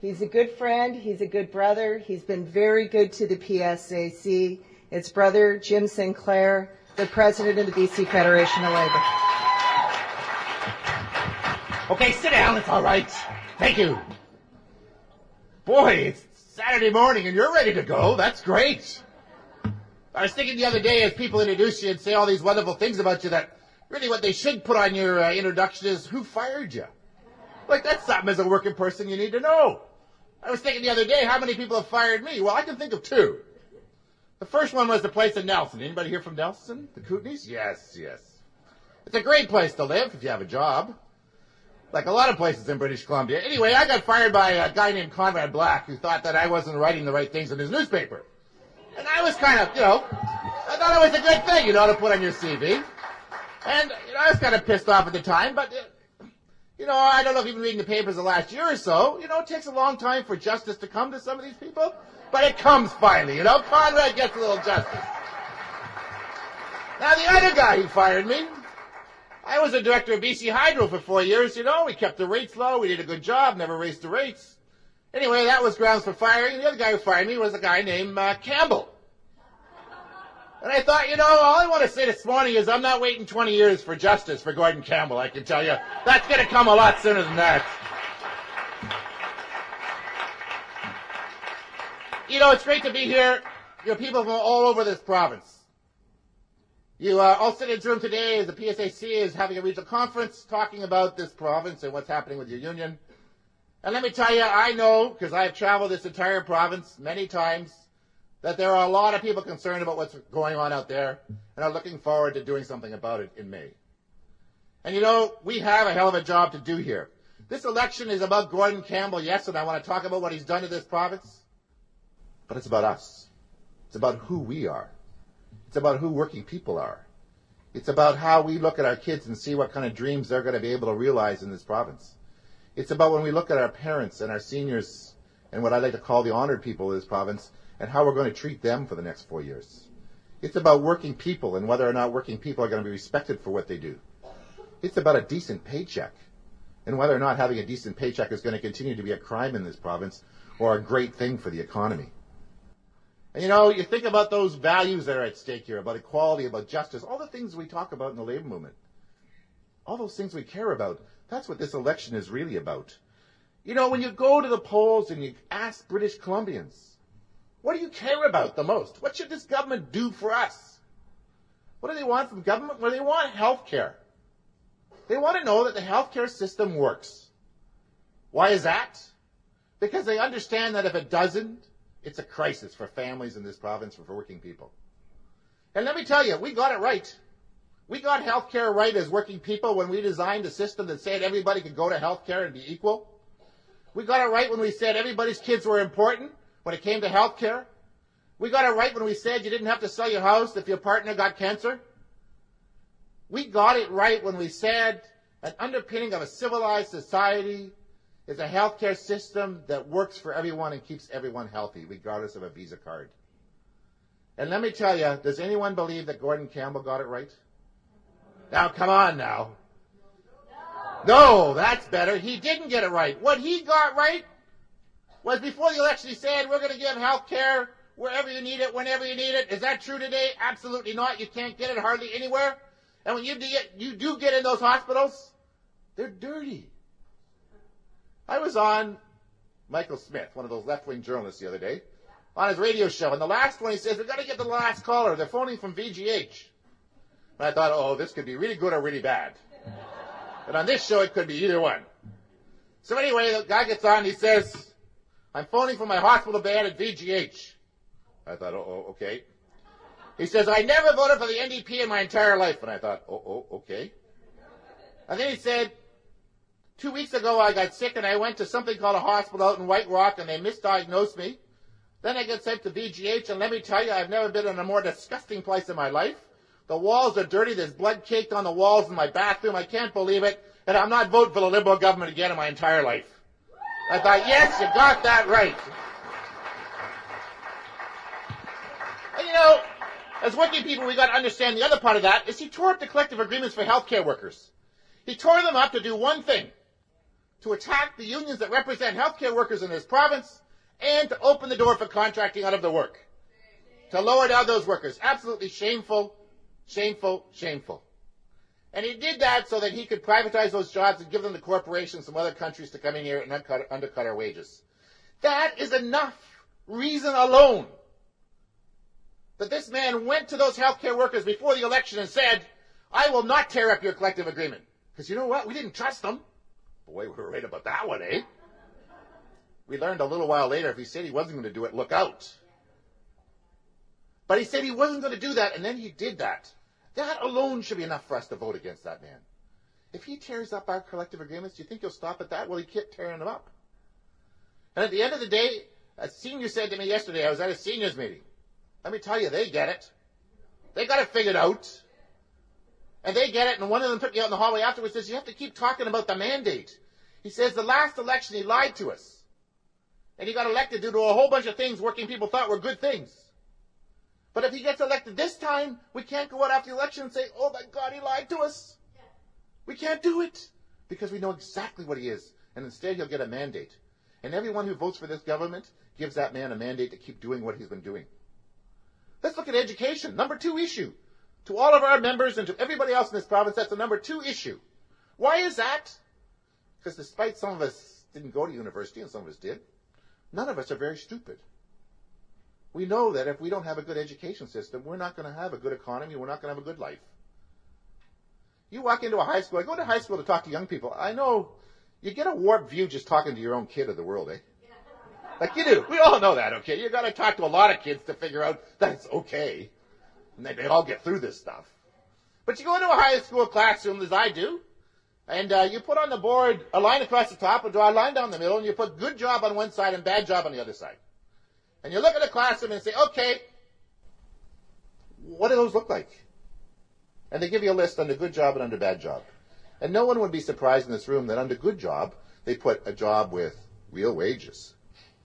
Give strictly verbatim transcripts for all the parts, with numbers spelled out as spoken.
He's a good friend. He's a good brother. He's been very good to the P S A C. It's Brother Jim Sinclair, the president of the B C Federation of Labor. Okay, sit down. It's all right. Thank you. Boy, it's Saturday morning and you're ready to go. That's great. I was thinking the other day as people introduce you and say all these wonderful things about you that really what they should put on your uh, introduction is who fired you. Like that's something as a working person you need to know. I was thinking the other day, how many people have fired me? Well, I can think of two. The first one was the place in Nelson. Anybody here from Nelson? The Kootenays? Yes, yes. It's a great place to live if you have a job. Like a lot of places in British Columbia. Anyway, I got fired by a guy named Conrad Black who thought that I wasn't writing the right things in his newspaper. And I was kind of, you know, I thought it was a good thing, you know, to put on your C V. And you know, I was kind of pissed off at the time, but... Uh, You know, I don't know if you've been reading the papers the last year or so. You know, it takes a long time for justice to come to some of these people. But it comes finally, you know. Conrad gets a little justice. Now, the other guy who fired me, I was a director of B C Hydro for four years, you know. We kept the rates low. We did a good job, never raised the rates. Anyway, that was grounds for firing. The other guy who fired me was a guy named uh, Campbell. And I thought, you know, all I want to say this morning is I'm not waiting twenty years for justice for Gordon Campbell, I can tell you. That's going to come a lot sooner than that. You know, it's great to be here. You know, people from all over this province. You uh, all sit in this room today as the P S A C is having a regional conference talking about this province and what's happening with your union. And let me tell you, I know, because I've traveled this entire province many times, that there are a lot of people concerned about what's going on out there and are looking forward to doing something about it in May. And you know, we have a hell of a job to do here. This election is about Gordon Campbell, yes, and I want to talk about what he's done to this province. But it's about us. It's about who we are. It's about who working people are. It's about how we look at our kids and see what kind of dreams they're going to be able to realize in this province. It's about when we look at our parents and our seniors and what I like to call the honored people of this province and how we're going to treat them for the next four years. It's about working people and whether or not working people are going to be respected for what they do. It's about a decent paycheck and whether or not having a decent paycheck is going to continue to be a crime in this province or a great thing for the economy. And you know, you think about those values that are at stake here, about equality, about justice, all the things we talk about in the labor movement. All those things we care about, that's what this election is really about. You know, when you go to the polls and you ask British Columbians, what do you care about the most? What should this government do for us? What do they want from government? Well, they want health care. They want to know that the health care system works. Why is that? Because they understand that if it doesn't, it's a crisis for families in this province or for working people. And let me tell you, we got it right. We got health care right as working people when we designed a system that said everybody could go to health care and be equal. We got it right when we said everybody's kids were important. When it came to health care, we got it right when we said you didn't have to sell your house if your partner got cancer. We got it right when we said an underpinning of a civilized society is a health care system that works for everyone and keeps everyone healthy, regardless of a Visa card. And let me tell you, does anyone believe that Gordon Campbell got it right? Now, come on now. No, that's better. He didn't get it right. What he got right was before the election he said, we're going to give health care wherever you need it, whenever you need it. Is that true today? Absolutely not. You can't get it hardly anywhere. And when you do get, you do get in those hospitals, they're dirty. I was on Michael Smith, one of those left-wing journalists the other day, on his radio show. And the last one he says, we've got to get to the last caller. They're phoning from V G H. And I thought, oh, this could be really good or really bad. And on this show, it could be either one. So anyway, the guy gets on and he says, I'm phoning from my hospital bed at V G H. I thought, oh, okay. He says, I never voted for the N D P in my entire life. And I thought, oh, oh, okay. And then he said, two weeks ago I got sick and I went to something called a hospital out in White Rock and they misdiagnosed me. Then I get sent to V G H and let me tell you, I've never been in a more disgusting place in my life. The walls are dirty. There's blood caked on the walls in my bathroom. I can't believe it. And I'm not voting for the Liberal government again in my entire life. I thought, yes, you got that right. And you know, as working people, we got to understand the other part of that is he tore up the collective agreements for healthcare workers. He tore them up to do one thing, to attack the unions that represent healthcare workers in this province, and to open the door for contracting out of the work. To lower down those workers. Absolutely shameful, shameful, shameful. And he did that so that he could privatize those jobs and give them to corporations from other countries to come in here and undercut, undercut our wages. That is enough reason alone that this man went to those healthcare workers before the election and said, I will not tear up your collective agreement. Because you know what? We didn't trust them. Boy, we were right about that one, eh? We learned a little while later if he said he wasn't going to do it, look out. But he said he wasn't going to do that, and then he did that. That alone should be enough for us to vote against that man. If he tears up our collective agreements, do you think he'll stop at that? Well, he kept tearing them up. And at the end of the day, a senior said to me yesterday, I was at a seniors meeting. Let me tell you, they get it. They got it figured out. And they get it, and one of them took me out in the hallway afterwards and says, you have to keep talking about the mandate. He says, the last election he lied to us. And he got elected due to a whole bunch of things working people thought were good things. But if he gets elected this time, we can't go out after the election and say, oh my God, he lied to us. We can't do it because we know exactly what he is. And instead he'll get a mandate. And everyone who votes for this government gives that man a mandate to keep doing what he's been doing. Let's look at education. Number two issue. To all of our members and to everybody else in this province, that's the number two issue. Why is that? Because despite some of us didn't go to university and some of us did, none of us are very stupid. We know that if we don't have a good education system, we're not going to have a good economy, we're not going to have a good life. You walk into a high school, I go to high school to talk to young people. I know you get a warped view just talking to your own kid of the world, eh? Like you do. We all know that, okay? You got to talk to a lot of kids to figure out that it's okay. And they, they all get through this stuff. But you go into a high school classroom, as I do, and uh, you put on the board a line across the top and draw a line down the middle, and you put good job on one side and bad job on the other side. And you look at the classroom and say, okay, what do those look like? And they give you a list under good job and under bad job. And no one would be surprised in this room that under good job, they put a job with real wages.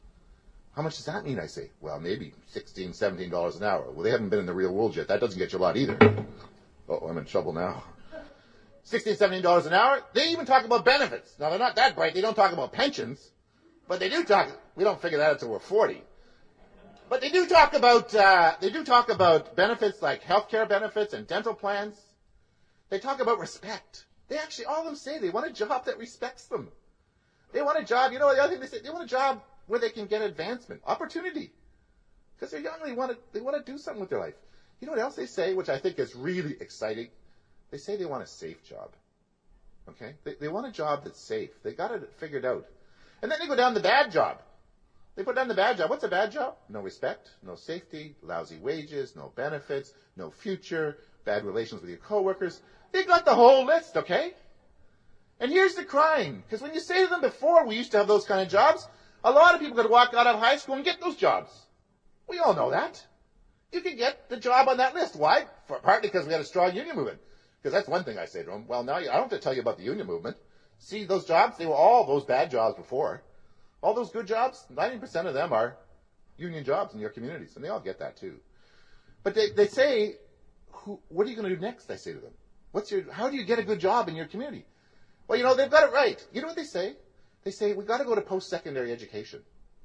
How much does that mean, I say? Well, maybe sixteen dollars, seventeen dollars an hour. Well, they haven't been in the real world yet. That doesn't get you a lot either. Uh-oh, I'm in trouble now. sixteen dollars, seventeen dollars an hour. They even talk about benefits. Now, they're not that bright. They don't talk about pensions. But they do talk. We don't figure that out until we're forty. But they do talk about uh, they do talk about benefits like healthcare benefits and dental plans. They talk about respect. They actually, all of them say they want a job that respects them. They want a job, you know, the other thing they say, they want a job where they can get advancement, opportunity. Because they're young, they want to, they want to do something with their life. You know what else they say, which I think is really exciting? They say they want a safe job. Okay? They, they want a job that's safe. They got it figured out. And then they go down the bad job. They put down the bad job. What's a bad job? No respect, no safety, lousy wages, no benefits, no future, bad relations with your coworkers. They got the whole list, okay? And here's the crime. Because when you say to them before we used to have those kind of jobs, a lot of people could walk out of high school and get those jobs. We all know that. You can get the job on that list. Why? For, partly because we had a strong union movement. Because that's one thing I say to them. Well, now I don't have to tell you about the union movement. See, those jobs, they were all those bad jobs before. All those good jobs, ninety percent of them are union jobs in your communities. And they all get that too. But they, they say, who, what are you going to do next, I say to them. What's your, how do you get a good job in your community? Well, you know, they've got it right. You know what they say? They say, we got to go to post-secondary education.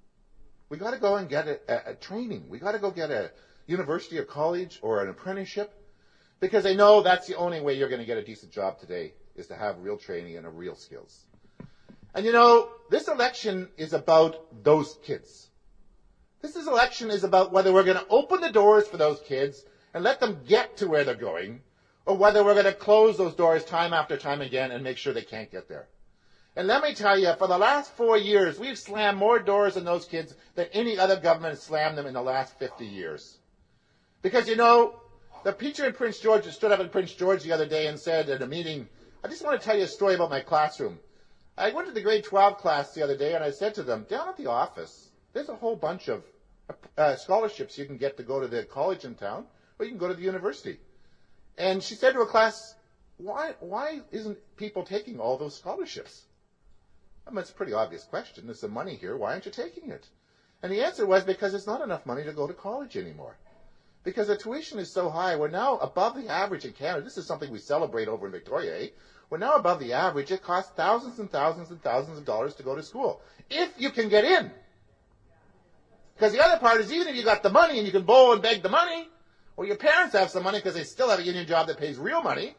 We got to go and get a, a, a training. We got to go get a university or college or an apprenticeship because they know that's the only way you're going to get a decent job today is to have real training and a real skills. And you know, this election is about those kids. This is election is about whether we're going to open the doors for those kids and let them get to where they're going, or whether we're going to close those doors time after time again and make sure they can't get there. And let me tell you, for the last four years, we've slammed more doors on those kids than any other government has slammed them in the last fifty years. Because, you know, the teacher in Prince George stood up in Prince George the other day and said at a meeting, I just want to tell you a story about my classroom. I went to the grade twelve class the other day and I said to them, down at the office, there's a whole bunch of uh, scholarships you can get to go to the college in town, or you can go to the university. And she said to her class, why, why isn't people taking all those scholarships? I mean, it's a pretty obvious question. There's some money here. Why aren't you taking it? And the answer was because there's not enough money to go to college anymore. Because the tuition is so high. We're now above the average in Canada. This is something we celebrate over in Victoria, eh? We're now above the average. It costs thousands and thousands and thousands of dollars to go to school. If you can get in. Because the other part is, even if you got the money and you can borrow and beg the money, or your parents have some money because they still have a union job that pays real money,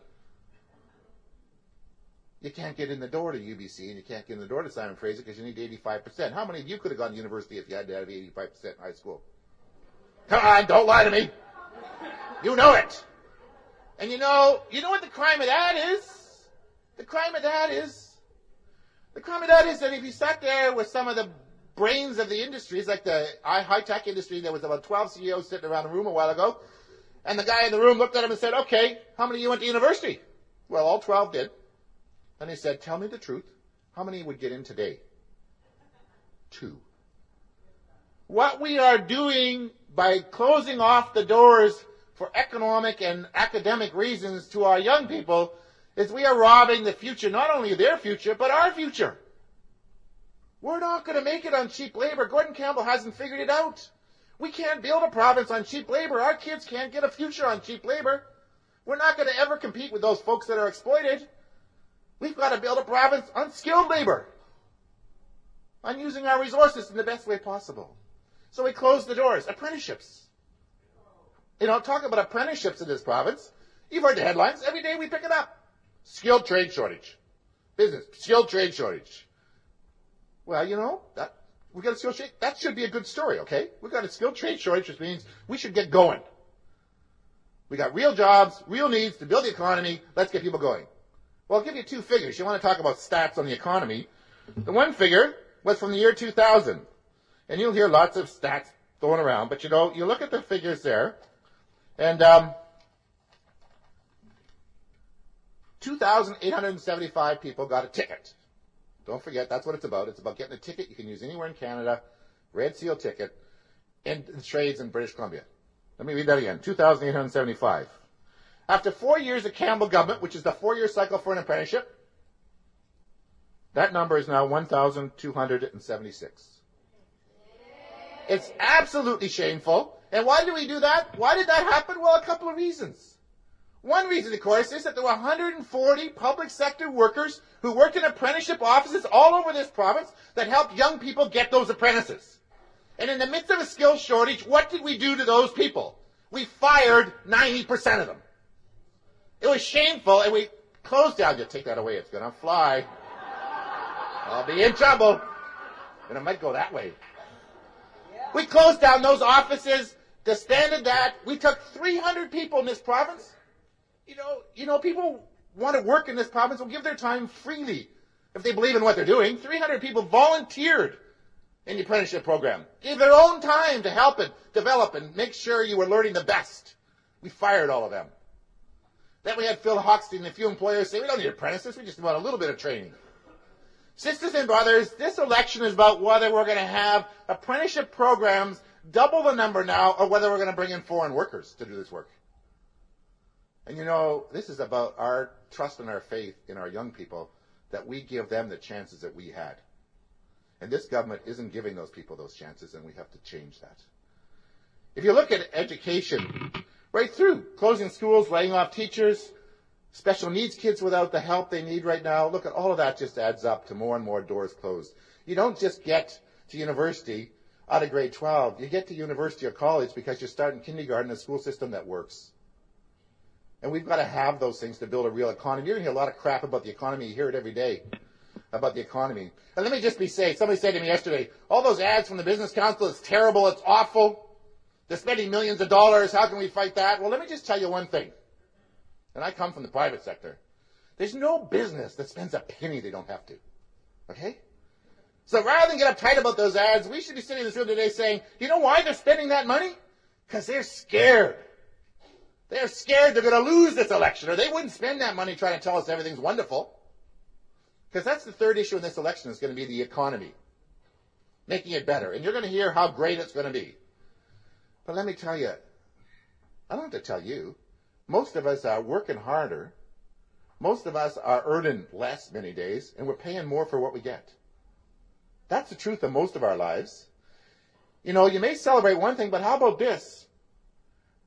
you can't get in the door to U B C and you can't get in the door to Simon Fraser because you need eighty-five percent. How many of you could have gone to university if you had to have eighty-five percent in high school? Come on, don't lie to me. You know it. And you know, you know what the crime of that is? The crime of that is, the crime of that is that if you sat there with some of the brains of the industries, like the high-tech industry, there was about twelve C E Os sitting around the room a while ago, and the guy in the room looked at him and said, okay, how many of you went to university? Well, all twelve did. And he said, tell me the truth. How many would get in today? Two. What we are doing by closing off the doors for economic and academic reasons to our young people is we are robbing the future, not only their future, but our future. We're not going to make it on cheap labor. Gordon Campbell hasn't figured it out. We can't build a province on cheap labor. Our kids can't get a future on cheap labor. We're not going to ever compete with those folks that are exploited. We've got to build a province on skilled labor, on using our resources in the best way possible. So we closed the doors. Apprenticeships. You know, talk about apprenticeships in this province. You've heard the headlines. Every day we pick it up. Skilled trade shortage. Business. Skilled trade shortage. Well, you know, that we got a skilled trade. That should be a good story, okay? We got a skilled trade shortage, which means we should get going. We got real jobs, real needs to build the economy. Let's get people going. Well, I'll give you two figures. You want to talk about stats on the economy. The one figure was from the year two thousand. And you'll hear lots of stats thrown around. But, you know, you look at the figures there. And um, two thousand eight hundred seventy-five people got a ticket. Don't forget, that's what it's about. It's about getting a ticket you can use anywhere in Canada, Red Seal ticket, in the trades in British Columbia. Let me read that again. two thousand eight hundred seventy-five. After four years of Campbell government, which is the four-year cycle for an apprenticeship, that number is now one thousand two hundred seventy-six. It's absolutely shameful. And why do we do that? Why did that happen? Well, a couple of reasons. One reason, of course, is that there were one hundred forty public sector workers who worked in apprenticeship offices all over this province that helped young people get those apprentices. And in the midst of a skills shortage, what did we do to those people? We fired ninety percent of them. It was shameful, and we closed down. You take that away, it's going to fly. I'll be in trouble. And it might go that way. We closed down those offices, disbanded that. We took three hundred people in this province. You know, you know, people want to work in this province will give their time freely if they believe in what they're doing. three hundred people volunteered in the apprenticeship program, gave their own time to help it develop and make sure you were learning the best. We fired all of them. Then we had Phil Hochstein and a few employers say, we don't need apprentices, we just want a little bit of training. Sisters and brothers, this election is about whether we're going to have apprenticeship programs double the number now or whether we're going to bring in foreign workers to do this work. And you know, this is about our trust and our faith in our young people, that we give them the chances that we had. And this government isn't giving those people those chances, and we have to change that. If you look at education, right through, closing schools, laying off teachers, special needs kids without the help they need right now, look at all of that just adds up to more and more doors closed. You don't just get to university out of grade twelve. You get to university or college because you're starting kindergarten in a school system that works. And we've got to have those things to build a real economy. You're going to hear a lot of crap about the economy. You hear it every day about the economy. And let me just be say, somebody said to me yesterday, all those ads from the Business Council, it's terrible, it's awful. They're spending millions of dollars. How can we fight that? Well, let me just tell you one thing. And I come from the private sector. There's no business that spends a penny they don't have to. Okay? So rather than get uptight about those ads, we should be sitting in this room today saying, you know why they're spending that money? Because they're scared. They're scared they're going to lose this election, or they wouldn't spend that money trying to tell us everything's wonderful. Because that's the third issue in this election is going to be the economy. Making it better. And you're going to hear how great it's going to be. But let me tell you, I don't have to tell you, most of us are working harder. Most of us are earning less many days, and we're paying more for what we get. That's the truth of most of our lives. You know, you may celebrate one thing, but how about this?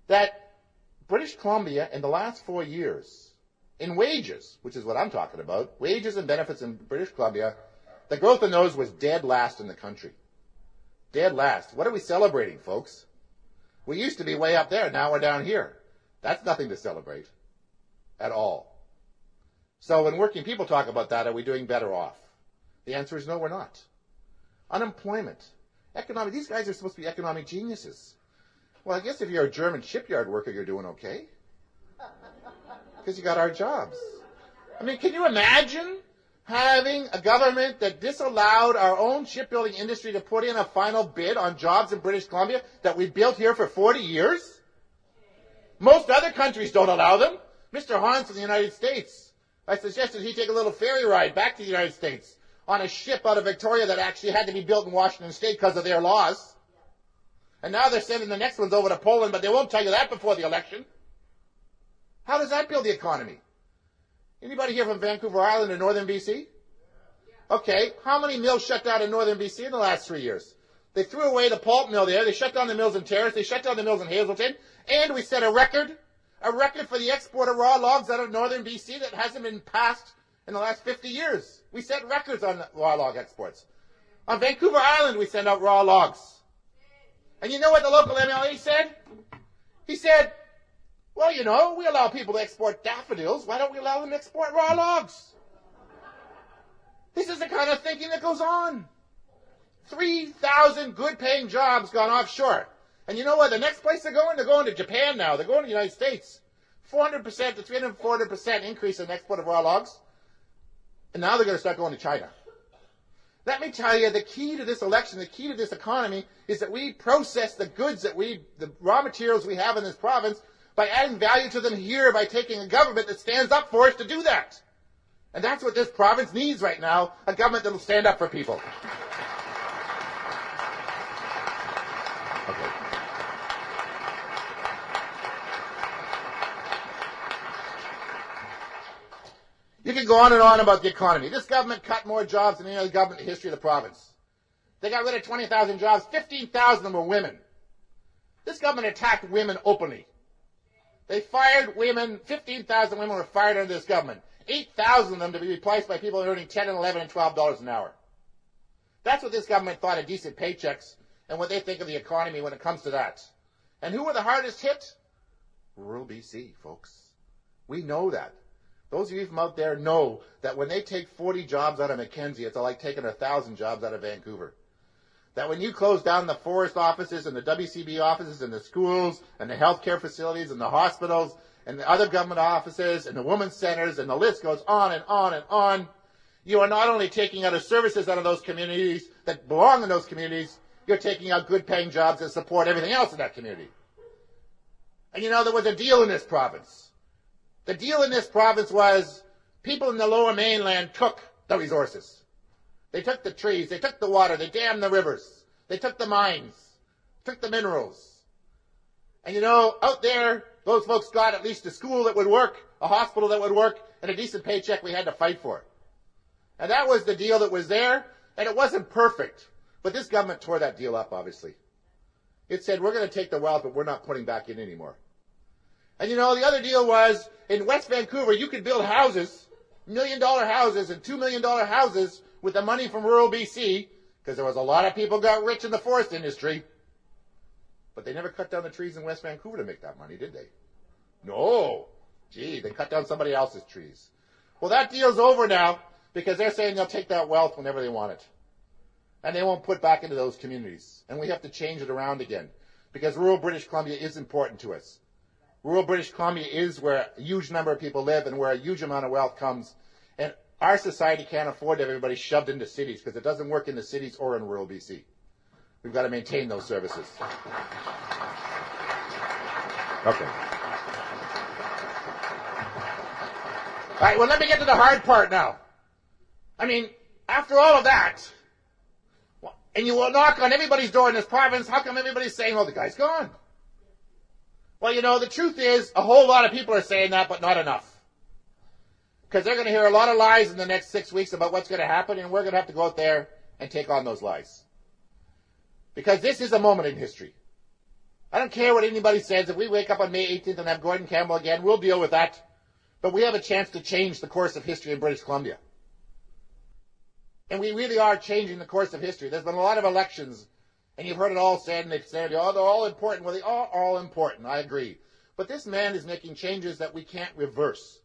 that British Columbia in the last four years, in wages, which is what I'm talking about, wages and benefits in British Columbia, the growth in those was dead last in the country. Dead last. What are we celebrating, folks? We used to be way up there. Now we're down here. That's nothing to celebrate at all. So when working people talk about that, are we doing better off? The answer is no, we're not. Unemployment. Economic. These guys are supposed to be economic geniuses. Well, I guess if you're a German shipyard worker, you're doing okay. Because you got our jobs. I mean, can you imagine having a government that disallowed our own shipbuilding industry to put in a final bid on jobs in British Columbia that we built here for forty years? Most other countries don't allow them. Mister Hans from the United States, I suggested he take a little ferry ride back to the United States on a ship out of Victoria that actually had to be built in Washington State because of their laws. And now they're sending the next ones over to Poland, but they won't tell you that before the election. How does that build the economy? Anybody here from Vancouver Island in northern B C? Okay, how many mills shut down in northern B C in the last three years? They threw away the pulp mill there. They shut down the mills in Terrace. They shut down the mills in Hazelton. And we set a record, a record for the export of raw logs out of northern B C that hasn't been passed in the last fifty years. We set records on raw log exports. On Vancouver Island, we send out raw logs. And you know what the local M L A said? He said, well, you know, we allow people to export daffodils. Why don't we allow them to export raw logs? This is the kind of thinking that goes on. three thousand good-paying jobs gone offshore. And you know what? The next place they're going? They're going to Japan now. They're going to the United States. four hundred percent to three hundred forty percent increase in export of raw logs. And now they're going to start going to China. Let me tell you, the key to this election, the key to this economy, is that we process the goods that we, the raw materials we have in this province, by adding value to them here, by taking a government that stands up for us to do that. And that's what this province needs right now, a government that will stand up for people. Okay. You can go on and on about the economy. This government cut more jobs than any other government in the history of the province. They got rid of twenty thousand jobs. fifteen thousand of them were women. This government attacked women openly. They fired women. fifteen thousand women were fired under this government. eight thousand of them to be replaced by people earning ten and eleven and twelve dollars an hour. That's what this government thought of decent paychecks and what they think of the economy when it comes to that. And who were the hardest hit? Rural B C, folks. We know that. Those of you from out there know that when they take forty jobs out of Mackenzie, it's like taking one thousand jobs out of Vancouver. That when you close down the forest offices and the W C B offices and the schools and the healthcare facilities and the hospitals and the other government offices and the women's centers and the list goes on and on and on, you are not only taking out of services out of those communities that belong in those communities, you're taking out good paying jobs that support everything else in that community. And you know, there was a deal in this province. The deal in this province was people in the lower mainland took the resources. They took the trees, they took the water, they dammed the rivers, they took the mines, took the minerals. And you know, out there, those folks got at least a school that would work, a hospital that would work, and a decent paycheck we had to fight for. And that was the deal that was there, and it wasn't perfect. But this government tore that deal up, obviously. It said, we're going to take the wealth, but we're not putting back in anymore. And you know, the other deal was, in West Vancouver, you could build houses, million dollar houses and two million dollar houses with the money from rural B C, because there was a lot of people got rich in the forest industry. But they never cut down the trees in West Vancouver to make that money, did they? No. Gee, they cut down somebody else's trees. Well, that deal's over now, because they're saying they'll take that wealth whenever they want it. And they won't put back into those communities. And we have to change it around again, because rural British Columbia is important to us. Rural British Columbia is where a huge number of people live and where a huge amount of wealth comes. And our society can't afford to have everybody shoved into cities, because it doesn't work in the cities or in rural B C. We've got to maintain those services. Okay. All right, well, let me get to the hard part now. I mean, after all of that, and you will knock on everybody's door in this province, how come everybody's saying, oh, the guy's gone? Well, you know, the truth is, a whole lot of people are saying that, but not enough. Because they're going to hear a lot of lies in the next six weeks about what's going to happen, and we're going to have to go out there and take on those lies. Because this is a moment in history. I don't care what anybody says. If we wake up on May eighteenth and have Gordon Campbell again, we'll deal with that. But we have a chance to change the course of history in British Columbia. And we really are changing the course of history. There's been a lot of elections, and you've heard it all said, and they've said, oh, they're all important. Well, they are all important. I agree. But this man is making changes that we can't reverse.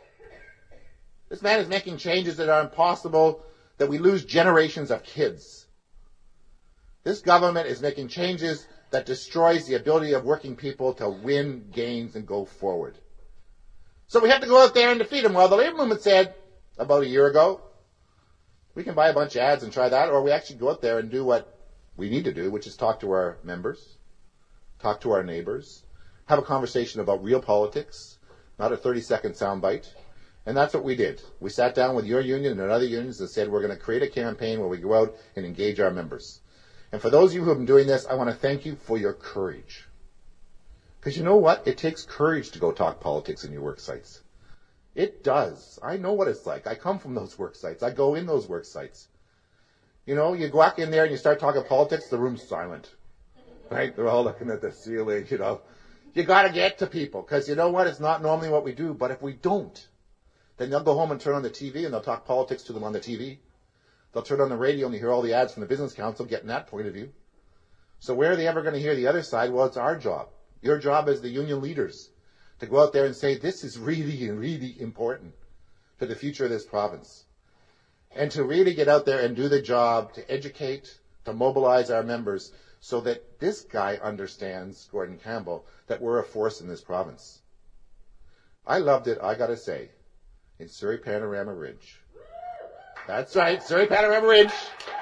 This man is making changes that are impossible, that we lose generations of kids. This government is making changes that destroys the ability of working people to win gains and go forward. So we have to go out there and defeat him. Well, the labor movement said about a year ago, we can buy a bunch of ads and try that, or we actually go out there and do what we need to do, which is talk to our members, talk to our neighbors, have a conversation about real politics, not a thirty-second soundbite. And that's what we did. We sat down with your union and other unions and said we're going to create a campaign where we go out and engage our members. And for those of you who have been doing this, I want to thank you for your courage. Because you know what? It takes courage to go talk politics in your work sites. It does. I know what it's like. I come from those work sites. I go in those work sites. You know, you walk in there and you start talking politics, the room's silent. Right? They're all looking at the ceiling, you know. You got to get to people because you know what? It's not normally what we do. But if we don't, then they'll go home and turn on the T V and they'll talk politics to them on the T V. They'll turn on the radio and you hear all the ads from the Business Council getting that point of view. So where are they ever going to hear the other side? Well, it's our job. Your job as the union leaders to go out there and say, this is really, really important to the future of this province. And to really get out there and do the job, to educate, to mobilize our members so that this guy understands, Gordon Campbell, that we're a force in this province. I loved it, I got to say, in Surrey Panorama Ridge. That's right, Surrey Panorama Ridge.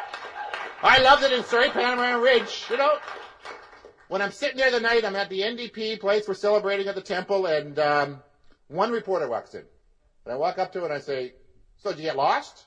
I loved it in Surrey Panorama Ridge. You know, when I'm sitting there the night, I'm at the N D P place, we're celebrating at the temple, and um, one reporter walks in. And I walk up to her and I say, so did you get lost?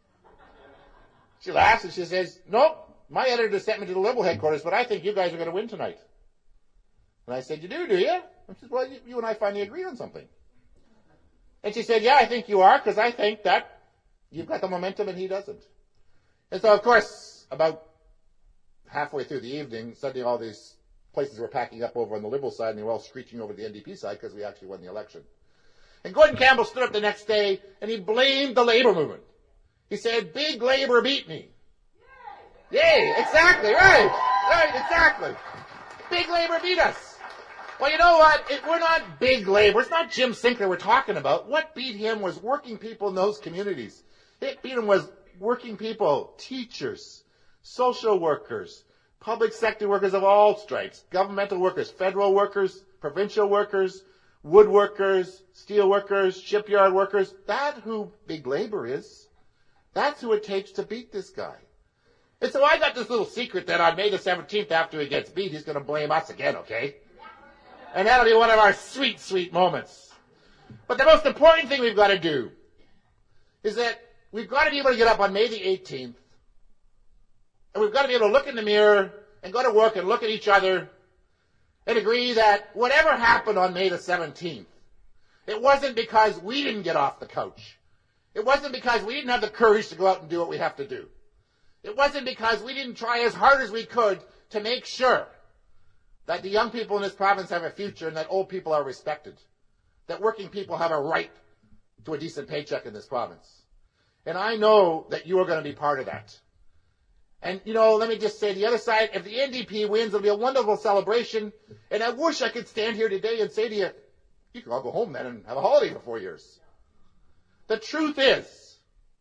She laughs and she says, nope, my editor sent me to the Liberal headquarters, but I think you guys are going to win tonight. And I said, you do, do you? And she said, well, you, you and I finally agreed on something. And she said, yeah, I think you are, because I think that you've got the momentum and he doesn't. And so, of course, about halfway through the evening, suddenly all these places were packing up over on the Liberal side, and they were all screeching over the N D P side because we actually won the election. And Gordon Campbell stood up the next day, and he blamed the labor movement. He said, big labor beat me. Yay, exactly, right, right, exactly. Big labor beat us. Well, you know what? It, we're not big labor. It's not Jim Sinclair we're talking about. What beat him was working people in those communities. It beat him was working people, teachers, social workers, public sector workers of all stripes, governmental workers, federal workers, provincial workers, woodworkers, steel workers, shipyard workers. That's who big labor is. That's who it takes to beat this guy. And so I got this little secret that on May the seventeenth, after he gets beat, he's going to blame us again, okay? And that'll be one of our sweet, sweet moments. But the most important thing we've got to do is that we've got to be able to get up on May the eighteenth, and we've got to be able to look in the mirror and go to work and look at each other and agree that whatever happened on May the seventeenth, it wasn't because we didn't get off the couch. It wasn't because we didn't have the courage to go out and do what we have to do. It wasn't because we didn't try as hard as we could to make sure that the young people in this province have a future and that old people are respected, that working people have a right to a decent paycheck in this province. And I know that you are going to be part of that. And, you know, let me just say, the other side, if the N D P wins, it'll be a wonderful celebration. And I wish I could stand here today and say to you, you can all go home then and have a holiday for four years. The truth is,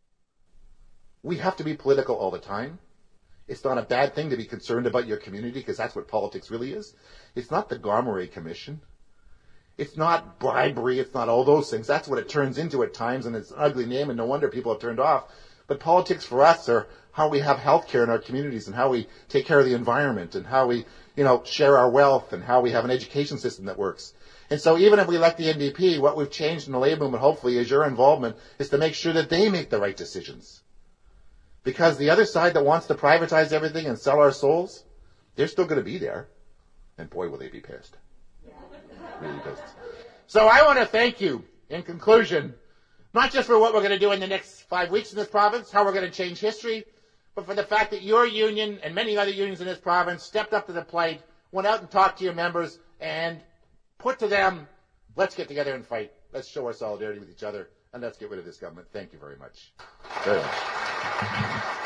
we have to be political all the time. It's not a bad thing to be concerned about your community because that's what politics really is. It's not the Garmoray Commission. It's not bribery. It's not all those things. That's what it turns into at times, and it's an ugly name, and no wonder people have turned off. But politics for us are how we have health care in our communities and how we take care of the environment and how we, you know, share our wealth and how we have an education system that works. And so even if we elect the N D P, what we've changed in the Labour movement, hopefully, is your involvement, is to make sure that they make the right decisions. Because the other side that wants to privatize everything and sell our souls, they're still going to be there. And boy, will they be pissed. Really pissed. So I want to thank you, in conclusion, not just for what we're going to do in the next five weeks in this province, how we're going to change history, but for the fact that your union and many other unions in this province stepped up to the plate, went out and talked to your members and put to them, let's get together and fight. Let's show our solidarity with each other, and let's get rid of this government. Thank you very much. Very much.